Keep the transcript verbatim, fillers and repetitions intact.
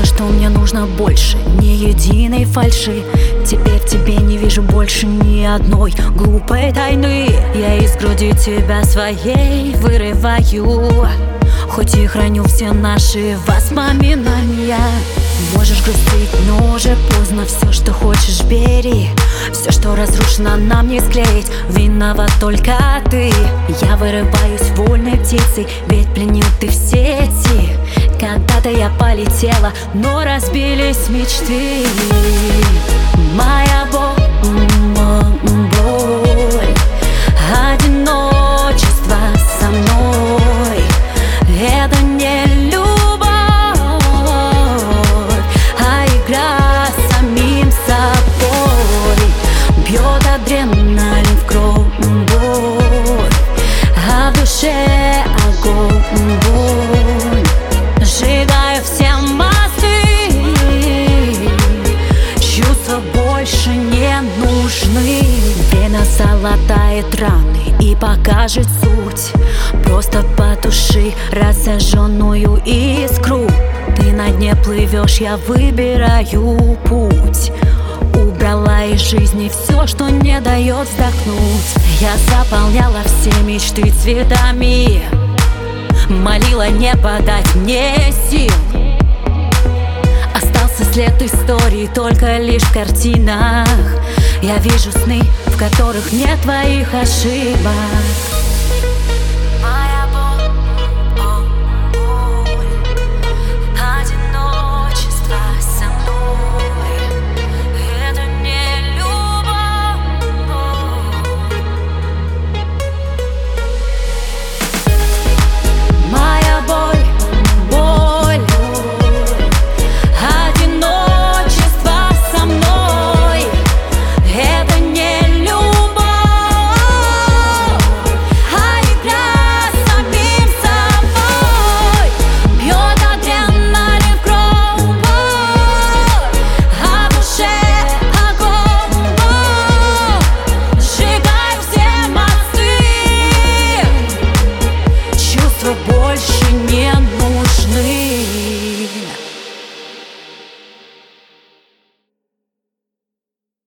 кажется, что мне нужно больше, ни единой фальши. Теперь в тебе не вижу больше ни одной глупой тайны. Я из груди тебя своей вырываю, хоть и храню все наши воспоминания. Можешь грустить, но уже поздно. Все, что хочешь, бери. Все, что разрушено, нам не склеить. Виноват только ты. Я вырываюсь вольной птицей, ведь пленил ты в сети. Когда-то я полетела, но разбились мечты. Моя боль, боль, одиночество со мной. Это не любовь, а игра с самим собой. Бьет адреналин в кровь, а в душе огонь. Сжигаю все мосты, чувства больше не нужны. Время залатает раны и покажет суть. Просто потуши рассаженную искру. Ты на дне плывешь, я выбираю путь. Убрала из жизни все, что не дает вздохнуть. Я заполняла все мечты цветами, молила не подать мне сил. Остался след истории только лишь в картинах. Я вижу сны, в которых нет твоих ошибок.